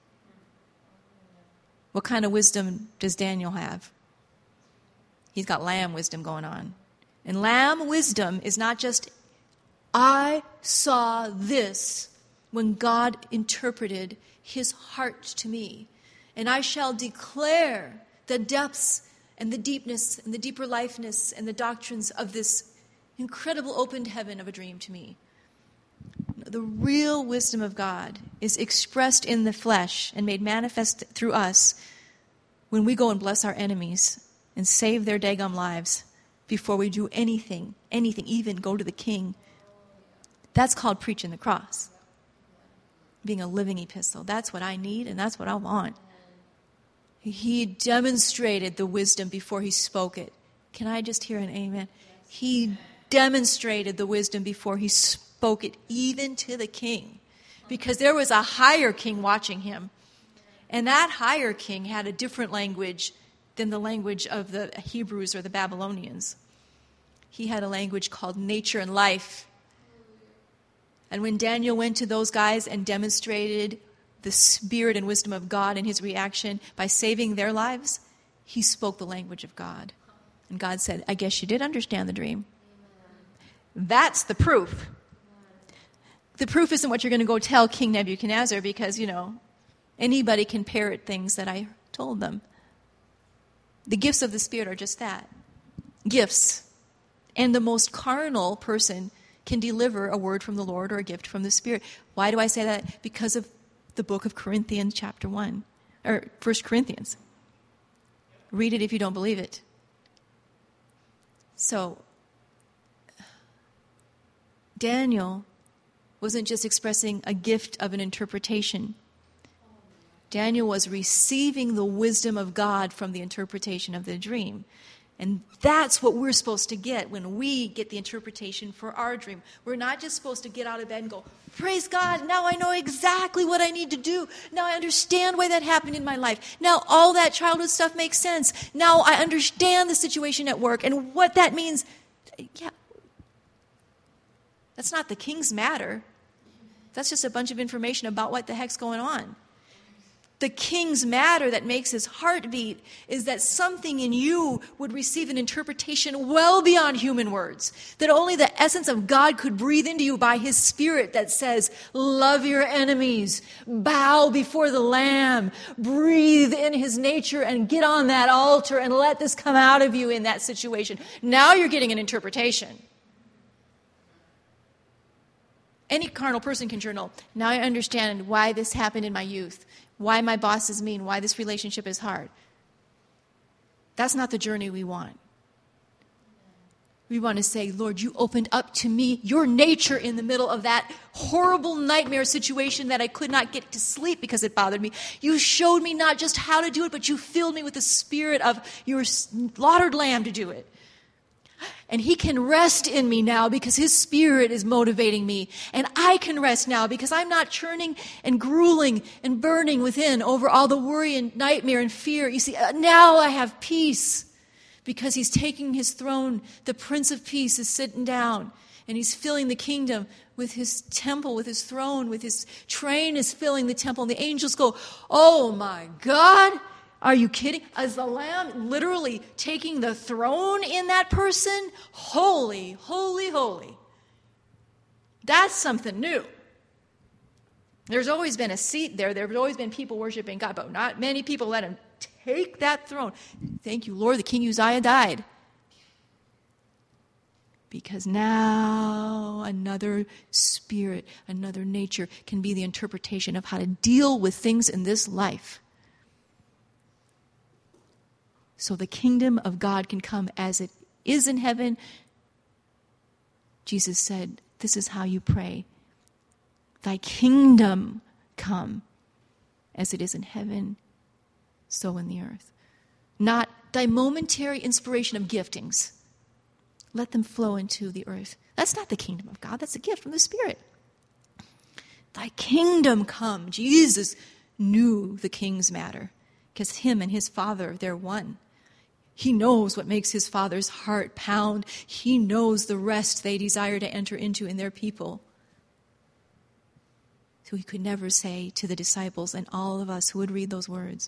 What kind of wisdom does Daniel have? He's got lamb wisdom going on. And lamb wisdom is not just, I saw this when God interpreted his heart to me, and I shall declare the depths and the deepness and the deeper lifeness and the doctrines of this incredible opened heaven of a dream to me. The real wisdom of God is expressed in the flesh and made manifest through us when we go and bless our enemies and save their daggum lives before we do anything, anything, even go to the king. That's called preaching the cross. Being a living epistle. That's what I need and that's what I want. He demonstrated the wisdom before he spoke it. Can I just hear an amen? He demonstrated the wisdom before he spoke it, even to the king. Because there was a higher king watching him. And that higher king had a different language than the language of the Hebrews or the Babylonians. He had a language called nature and life. And when Daniel went to those guys and demonstrated the spirit and wisdom of God in his reaction by saving their lives, he spoke the language of God. And God said, "I guess you did understand the dream." That's the proof. The proof isn't what you're going to go tell King Nebuchadnezzar, because, you know, anybody can parrot things that I told them. The gifts of the Spirit are just that. Gifts. And the most carnal person can deliver a word from the Lord or a gift from the Spirit. Why do I say that? Because of the book of Corinthians chapter one, or First Corinthians. Read it if you don't believe it. So, Daniel wasn't just expressing a gift of an interpretation. Daniel was receiving the wisdom of God from the interpretation of the dream. And that's what we're supposed to get when we get the interpretation for our dream. We're not just supposed to get out of bed and go, "Praise God, now I know exactly what I need to do. Now I understand why that happened in my life. Now all that childhood stuff makes sense. Now I understand the situation at work and what that means." Yeah. That's not the king's matter. That's just a bunch of information about what the heck's going on. The king's matter that makes his heart beat is that something in you would receive an interpretation well beyond human words. That only the essence of God could breathe into you by his Spirit that says, love your enemies, bow before the Lamb, breathe in his nature and get on that altar and let this come out of you in that situation. Now you're getting an interpretation. Any carnal person can journal. Now I understand why this happened in my youth. why my boss is mean, why this relationship is hard. That's not the journey we want. We want to say, Lord, you opened up to me your nature in the middle of that horrible nightmare situation that I could not get to sleep because it bothered me. You showed me not just how to do it, but you filled me with the spirit of your slaughtered lamb to do it. And he can rest in me now because his spirit is motivating me. And I can rest now because I'm not churning and grueling and burning within over all the worry and nightmare and fear. You see, now I have peace because he's taking his throne. The Prince of Peace is sitting down and he's filling the kingdom with his temple, with his throne, with his train is filling the temple. And the angels go, oh my God. Are you kidding? Is the Lamb literally taking the throne in that person? Holy, holy, holy. That's something new. There's always been a seat there. There's always been people worshiping God, but not many people let him take that throne. Thank you, Lord. The King Uzziah died. Because now another spirit, another nature can be the interpretation of how to deal with things in this life. So the kingdom of God can come as it is in heaven. Jesus said, this is how you pray. Thy kingdom come as it is in heaven, so in the earth. Not thy momentary inspiration of giftings. Let them flow into the earth. That's not the kingdom of God. That's a gift from the Spirit. Thy kingdom come. Jesus knew the king's matter because him and his Father, they're one. He knows what makes his Father's heart pound. He knows the rest they desire to enter into in their people. So he could never say to the disciples and all of us who would read those words,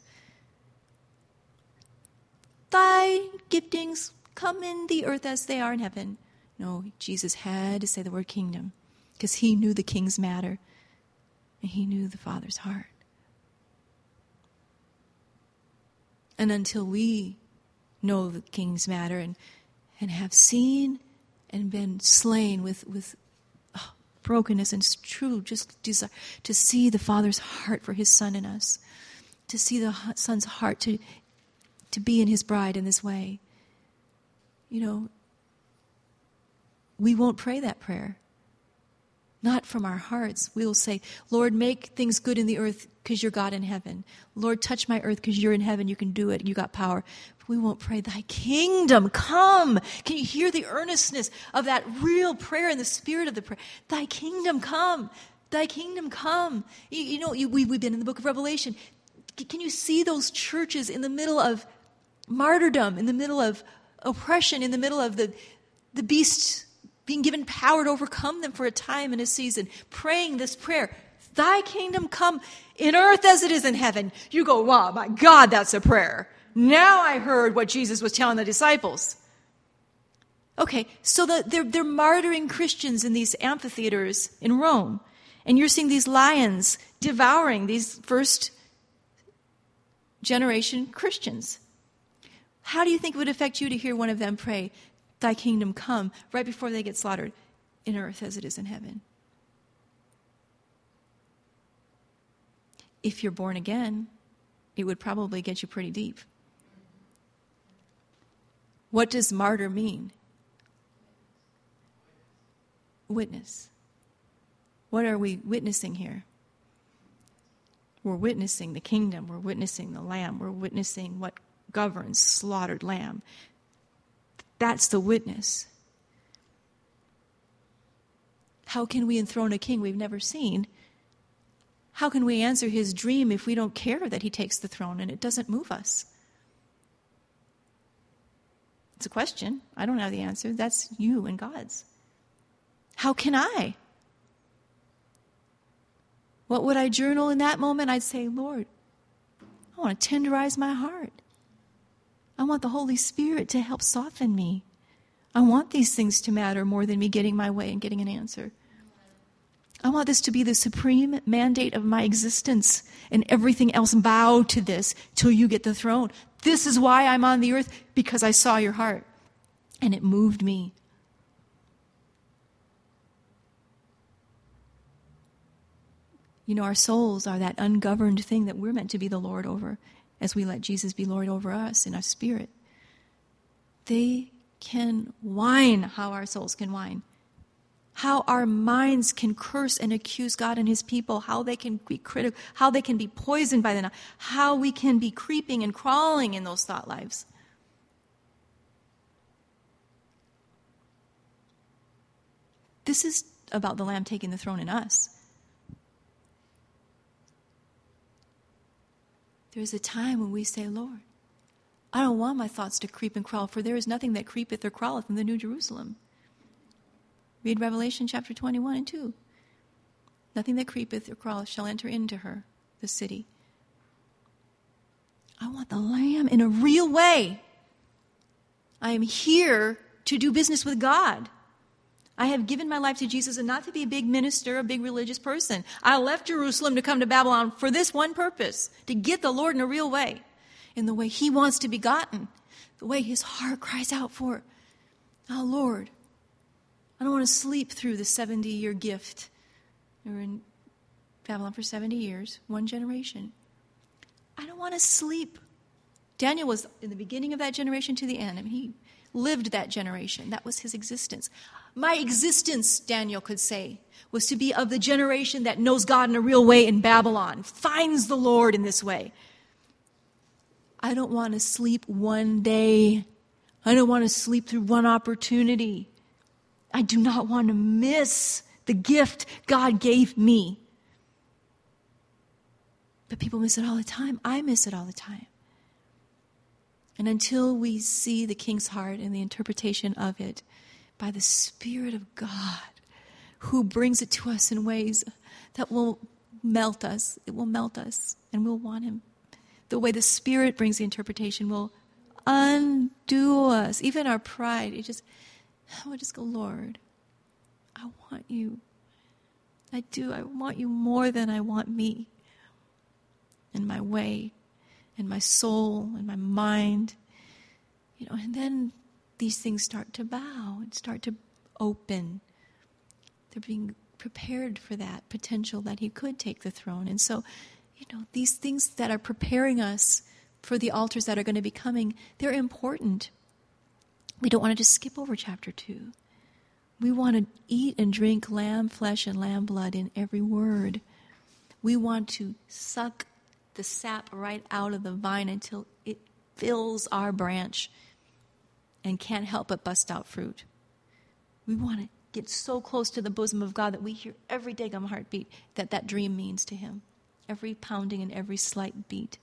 thy giftings come in the earth as they are in heaven. No, Jesus had to say the word kingdom because he knew the king's matter and he knew the Father's heart. And until we know the king's matter and, and have seen and been slain with, with oh, brokenness and true just desire to see the Father's heart for his Son in us, to see the Son's heart to, to be in his bride in this way. You know, we won't pray that prayer. Not from our hearts. We'll say, Lord, make things good in the earth because you're God in heaven. Lord, touch my earth because you're in heaven. You can do it. You got power. But we won't pray, thy kingdom come. Can you hear the earnestness of that real prayer and the spirit of the prayer? Thy kingdom come. Thy kingdom come. You, you know, you, we, we've been in the book of Revelation. Can you see those churches in the middle of martyrdom, in the middle of oppression, in the middle of the, the beast being given power to overcome them for a time and a season, praying this prayer, thy kingdom come in earth as it is in heaven. You go, wow, my God, that's a prayer. Now I heard what Jesus was telling the disciples. Okay, so the, they're, they're martyring Christians in these amphitheaters in Rome. And you're seeing these lions devouring these first generation Christians. How do you think it would affect you to hear one of them pray, thy kingdom come, right before they get slaughtered in earth as it is in heaven? If you're born again, it would probably get you pretty deep. What does martyr mean? Witness. What are we witnessing here? We're witnessing the kingdom. We're witnessing the Lamb. We're witnessing what governs slaughtered lamb. That's the witness. How can we enthrone a king we've never seen? How can we answer his dream if we don't care that he takes the throne and it doesn't move us? It's a question. I don't have the answer. That's you and God's. How can I? What would I journal in that moment? I'd say, Lord, I want to tenderize my heart. I want the Holy Spirit to help soften me. I want these things to matter more than me getting my way and getting an answer. I want this to be the supreme mandate of my existence, and everything else bow to this till you get the throne. This is why I'm on the earth, because I saw your heart, and it moved me. You know, our souls are that ungoverned thing that we're meant to be the Lord over as we let Jesus be Lord over us in our spirit. They can whine how our souls can whine. How our minds can curse and accuse God and his people, how they can be critical, how they can be poisoned by the, how we can be creeping and crawling in those thought lives. This is about the Lamb taking the throne in us. There is a time when we say, Lord, I don't want my thoughts to creep and crawl, for there is nothing that creepeth or crawleth in the New Jerusalem. Read Revelation chapter twenty-one and two. Nothing that creepeth or crawleth shall enter into her, the city. I want the Lamb in a real way. I am here to do business with God. I have given my life to Jesus and not to be a big minister, a big religious person. I left Jerusalem to come to Babylon for this one purpose, to get the Lord in a real way, in the way he wants to be gotten, the way his heart cries out for. Oh, Lord, I don't want to sleep through the seventy-year gift. We were in Babylon for seventy years, one generation. I don't want to sleep. Daniel was in the beginning of that generation to the end. I mean, he lived that generation. That was his existence. My existence, Daniel could say, was to be of the generation that knows God in a real way in Babylon, finds the Lord in this way. I don't want to sleep one day. I don't want to sleep through one opportunity. I do not want to miss the gift God gave me. But people miss it all the time. I miss it all the time. And until we see the King's heart and the interpretation of it by the Spirit of God, who brings it to us in ways that will melt us, it will melt us, and we'll want him. The way the Spirit brings the interpretation will undo us, even our pride. It just, we'll just go, Lord, I want you. I do. I want you more than I want me and my way and my soul and my mind. You know, and then these things start to bow and start to open. They're being prepared for that potential that he could take the throne. And so, you know, these things that are preparing us for the altars that are going to be coming, they're important. We don't want to just skip over chapter two. We want to eat and drink lamb flesh and lamb blood in every word. We want to suck the sap right out of the vine until it fills our branch and can't help but bust out fruit. We want to get so close to the bosom of God that we hear every daggum heartbeat that that dream means to him. Every pounding and every slight beat.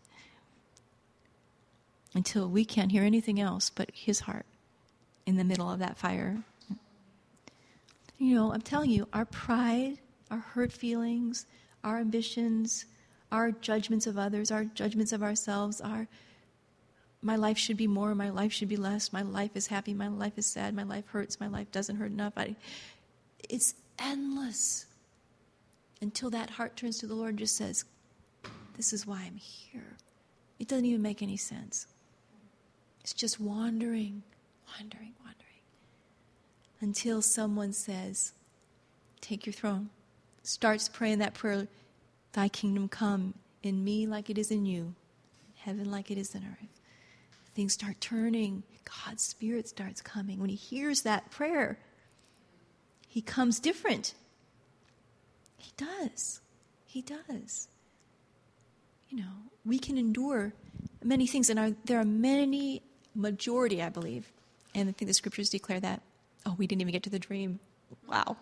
Until we can't hear anything else but his heart in the middle of that fire. You know, I'm telling you, our pride, our hurt feelings, our ambitions, our judgments of others, our judgments of ourselves, our my life should be more, my life should be less, my life is happy, my life is sad, my life hurts, my life doesn't hurt enough. I, it's endless until that heart turns to the Lord and just says, this is why I'm here. It doesn't even make any sense. It's just wandering, wandering, wandering. Until someone says, take your throne. Starts praying that prayer, thy kingdom come in me like it is in you, heaven like it is in earth. Things start turning. God's Spirit starts coming. When he hears that prayer, he comes different. He does. He does. You know, we can endure many things, and our, there are many, majority, I believe, and I think the scriptures declare that. Oh, we didn't even get to the dream. Wow.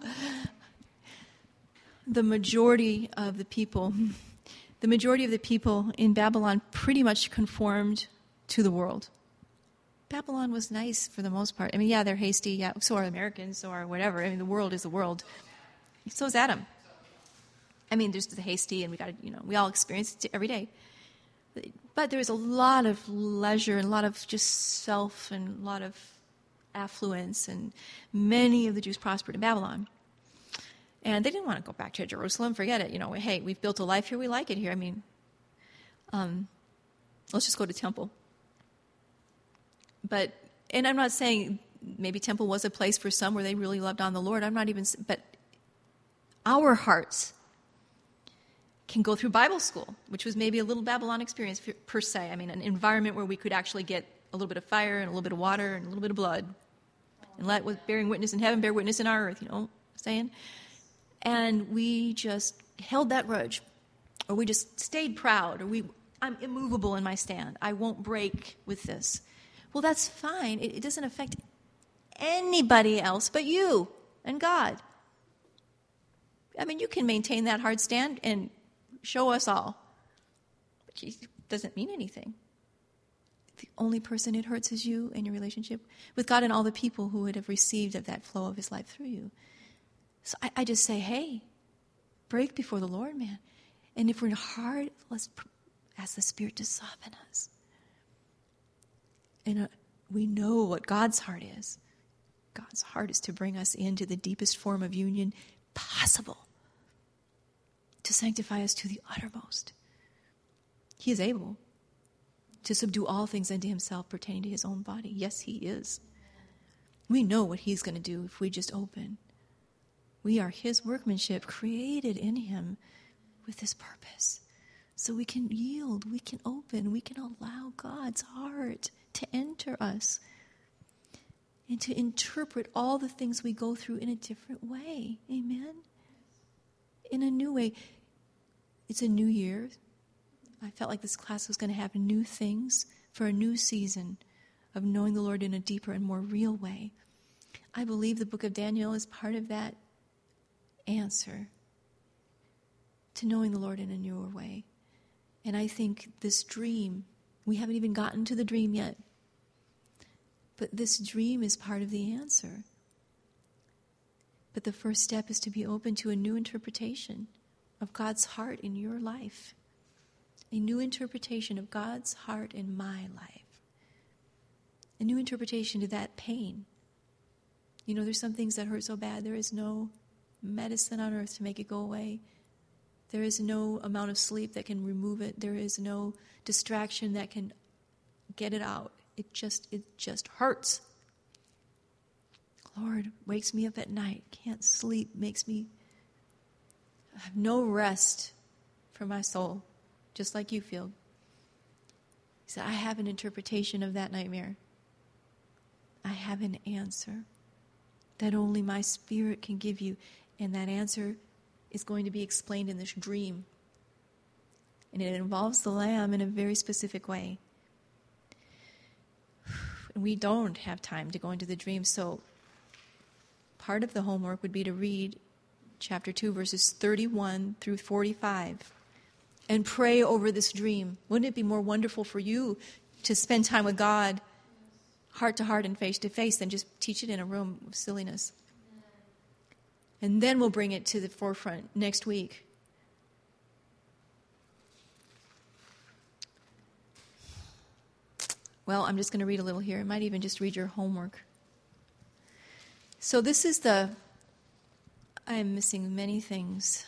The majority of the people, the majority of the people in Babylon pretty much conformed to the world. Babylon was nice for the most part. I mean, yeah, they're hasty. Yeah, so are Americans, so are whatever. I mean, the world is the world. So is Adam. I mean, there's the hasty, and we got to, you know, we all experience it every day. But there's a lot of leisure and a lot of just self and a lot of affluence, and many of the Jews prospered in Babylon. And they didn't want to go back to Jerusalem. Forget it. You know, hey, we've built a life here. We like it here. I mean, um, let's just go to temple. But, and I'm not saying maybe temple was a place for some where they really loved on the Lord. I'm not even, but our hearts, can go through Bible school, which was maybe a little Babylon experience per se. I mean, an environment where we could actually get a little bit of fire and a little bit of water and a little bit of blood. And let with bearing witness in heaven bear witness in our earth, you know what I'm saying? And we just held that grudge. Or we just stayed proud. Or we, I'm immovable in my stand. I won't break with this. Well, that's fine. It, it doesn't affect anybody else but you and God. I mean, you can maintain that hard stand and show us all. But it doesn't mean anything. The only person it hurts is you and your relationship with God and all the people who would have received of that flow of his life through you. So I, I just say, hey, break before the Lord, man. And if we're hard, let's ask the Spirit to soften us. And uh, we know what God's heart is. God's heart is to bring us into the deepest form of union possible, to sanctify us to the uttermost. He is able to subdue all things unto himself pertaining to his own body. Yes, he is. We know what he's going to do if we just open. We are his workmanship, created in him with this purpose. So we can yield, we can open, we can allow God's heart to enter us and to interpret all the things we go through in a different way. Amen? In a new way. It's a new year. I felt like this class was going to have new things for a new season of knowing the Lord in a deeper and more real way. I believe the book of Daniel is part of that answer to knowing the Lord in a newer way. And I think this dream, we haven't even gotten to the dream yet, but this dream is part of the answer. But the first step is to be open to a new interpretation of God's heart in your life. A new interpretation of God's heart in my life. A new interpretation to that pain. You know, there's some things that hurt so bad, there is no medicine on earth to make it go away. There is no amount of sleep that can remove it. There is no distraction that can get it out. It just, it just hurts. Lord wakes me up at night, can't sleep, makes me have no rest for my soul, just like you feel. He said, I have an interpretation of that nightmare. I have an answer that only my Spirit can give you. And that answer is going to be explained in this dream. And it involves the lamb in a very specific way. And we don't have time to go into the dream, so part of the homework would be to read chapter two, verses thirty-one through forty-five, and pray over this dream. Wouldn't it be more wonderful for you to spend time with God, heart to heart and face to face, than just teach it in a room of silliness? And then we'll bring it to the forefront next week. Well, I'm just going to read a little here. I might even just read your homework. So this is the, I'm missing many things.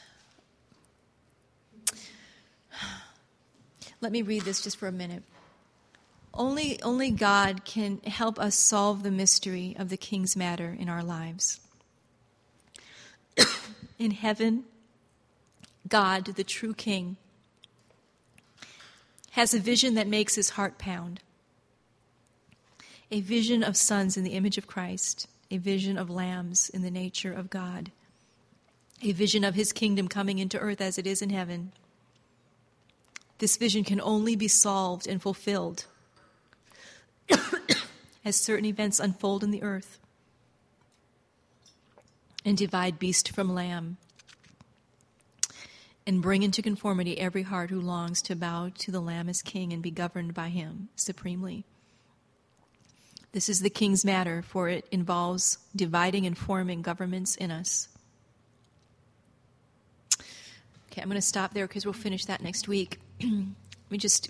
Let me read this just for a minute. Only, only God can help us solve the mystery of the king's matter in our lives. In heaven, God, the true king, has a vision that makes his heart pound. A vision of sons in the image of Christ. A vision of lambs in the nature of God. A vision of his kingdom coming into earth as it is in heaven. This vision can only be solved and fulfilled as certain events unfold in the earth and divide beast from lamb and bring into conformity every heart who longs to bow to the Lamb as king and be governed by him supremely. This is the king's matter, for it involves dividing and forming governments in us. Okay, I'm going to stop there because we'll finish that next week. Let me just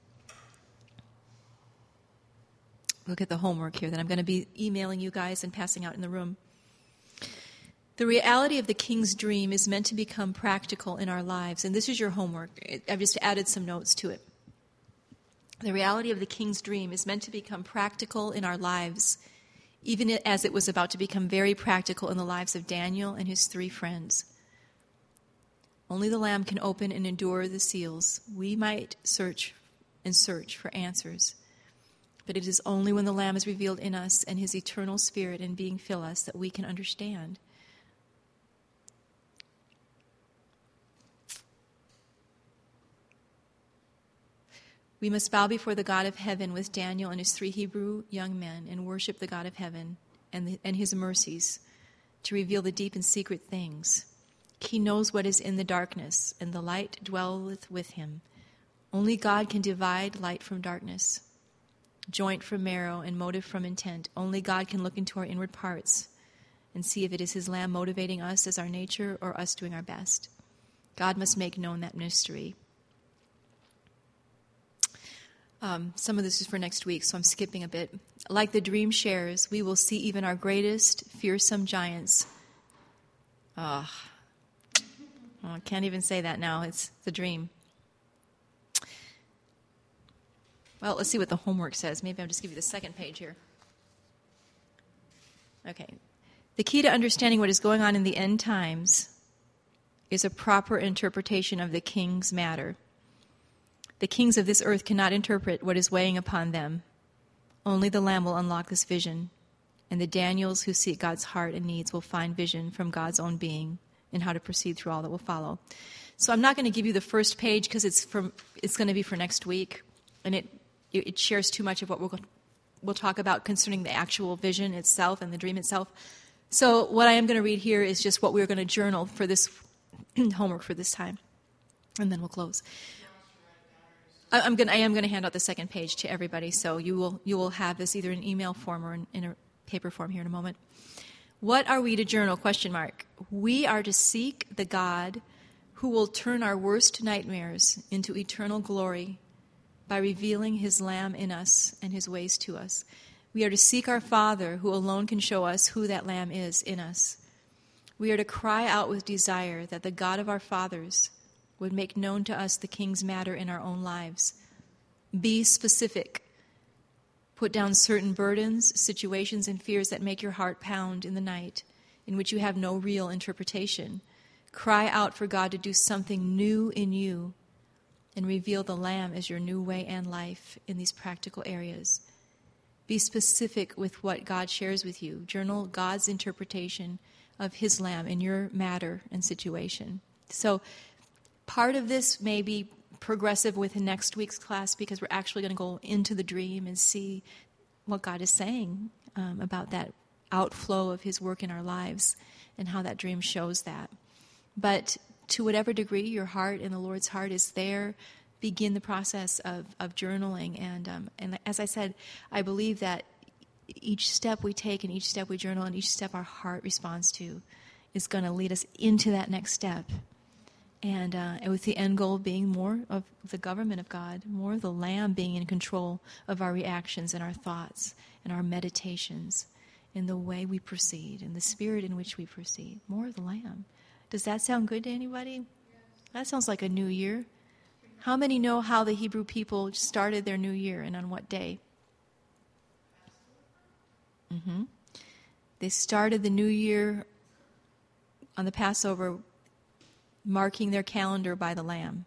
look at the homework here that I'm going to be emailing you guys and passing out in the room. The reality of the king's dream is meant to become practical in our lives. And this is your homework. I've just added some notes to it. The reality of the king's dream is meant to become practical in our lives, even as it was about to become very practical in the lives of Daniel and his three friends. Only the Lamb can open and endure the seals. We might search and search for answers, but it is only when the Lamb is revealed in us and his eternal spirit and being fill us that we can understand. We must bow before the God of heaven with Daniel and his three Hebrew young men and worship the God of heaven and, the, and his mercies to reveal the deep and secret things. He knows what is in the darkness, and the light dwelleth with him. Only God can divide light from darkness, joint from marrow, and motive from intent. Only God can look into our inward parts and see if it is his Lamb motivating us as our nature or us doing our best. God must make known that mystery. Um, some of this is for next week, so I'm skipping a bit. Like the dream shares, we will see even our greatest fearsome giants. Ah, oh, oh, I can't even say that now. It's the dream. Well, let's see what the homework says. Maybe I'll just give you the second page here. Okay. The key to understanding what is going on in the end times is a proper interpretation of the king's matter. The kings of this earth cannot interpret what is weighing upon them. Only the Lamb will unlock this vision, and the Daniels who seek God's heart and needs will find vision from God's own being and how to proceed through all that will follow. So I'm not going to give you the first page because it's from it's going to be for next week, and it it shares too much of what we'll we'll talk about concerning the actual vision itself and the dream itself. So what I am going to read here is just what we're going to journal for this homework for this time, and then we'll close. I'm going. I am going to hand out the second page to everybody, so you will you will have this either in email form or in, in a paper form here in a moment. What are we to journal? Question mark. We are to seek the God who will turn our worst nightmares into eternal glory by revealing his Lamb in us and his ways to us. We are to seek our Father who alone can show us who that Lamb is in us. We are to cry out with desire that the God of our fathers would make known to us the king's matter in our own lives. Be specific. Put down certain burdens, situations, and fears that make your heart pound in the night, in which you have no real interpretation. Cry out for God to do something new in you and reveal the Lamb as your new way and life in these practical areas. Be specific with what God shares with you. Journal God's interpretation of his Lamb in your matter and situation. So, part of this may be progressive with next week's class because we're actually going to go into the dream and see what God is saying um, about that outflow of his work in our lives and how that dream shows that. But to whatever degree your heart and the Lord's heart is there, begin the process of, of journaling. And, um, and as I said, I believe that each step we take and each step we journal and each step our heart responds to is going to lead us into that next step. And, uh, and with the end goal being more of the government of God, more of the Lamb being in control of our reactions and our thoughts and our meditations and the way we proceed and the spirit in which we proceed. More of the Lamb. Does that sound good to anybody? Yes. That sounds like a new year. How many know how the Hebrew people started their new year and on what day? Mm-hmm. They started the new year on the Passover marking their calendar by the Lamb.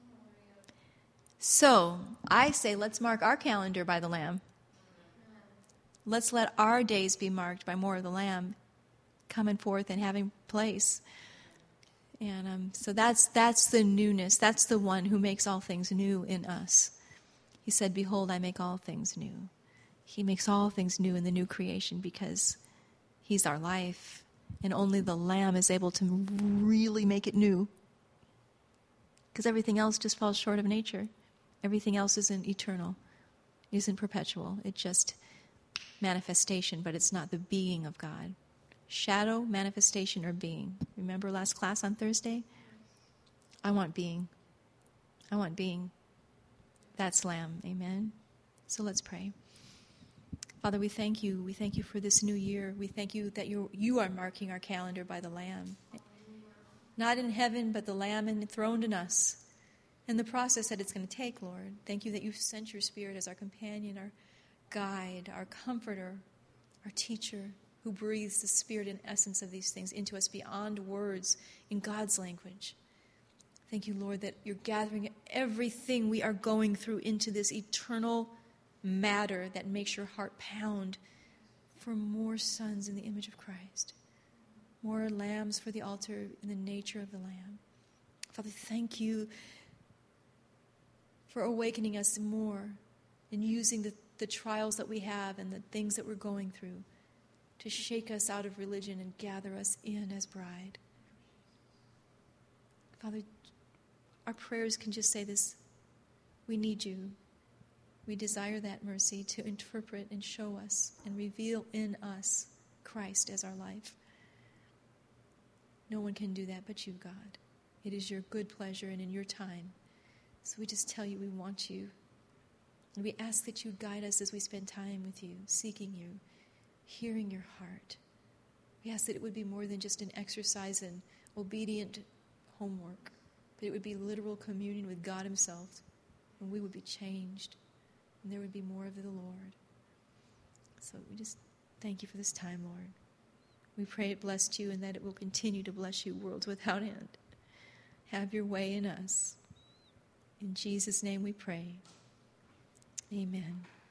So, I say let's mark our calendar by the Lamb. Let's let our days be marked by more of the Lamb coming forth and having place. And um, so that's that's the newness. That's the one who makes all things new in us. He said, "Behold, I make all things new." He makes all things new in the new creation because he's our life. And only the Lamb is able to really make it new. Because everything else just falls short of nature. Everything else isn't eternal, isn't perpetual. It's just manifestation, but it's not the being of God. Shadow, manifestation, or being. Remember last class on Thursday? I want being. I want being. That's Lamb. Amen? So let's pray. Father, we thank you. We thank you for this new year. We thank you that you you are marking our calendar by the Lamb. Not in heaven, but the Lamb enthroned in us. And the process that it's going to take, Lord. Thank you that you've sent your Spirit as our companion, our guide, our comforter, our teacher, who breathes the spirit and essence of these things into us beyond words in God's language. Thank you, Lord, that you're gathering everything we are going through into this eternal matter that makes your heart pound for more sons in the image of Christ, more lambs for the altar in the nature of the Lamb. Father, thank you for awakening us more and using the, the trials that we have and the things that we're going through to shake us out of religion and gather us in as bride. Father, our prayers can just say this: we need you. We desire that mercy to interpret and show us and reveal in us Christ as our life. No one can do that but you, God. It is your good pleasure and in your time. So we just tell you we want you. And we ask that you guide us as we spend time with you, seeking you, hearing your heart. We ask that it would be more than just an exercise in obedient homework, but it would be literal communion with God himself, and we would be changed, and there would be more of the Lord. So we just thank you for this time, Lord. We pray it blessed you and that it will continue to bless you worlds without end. Have your way in us. In Jesus' name we pray. Amen.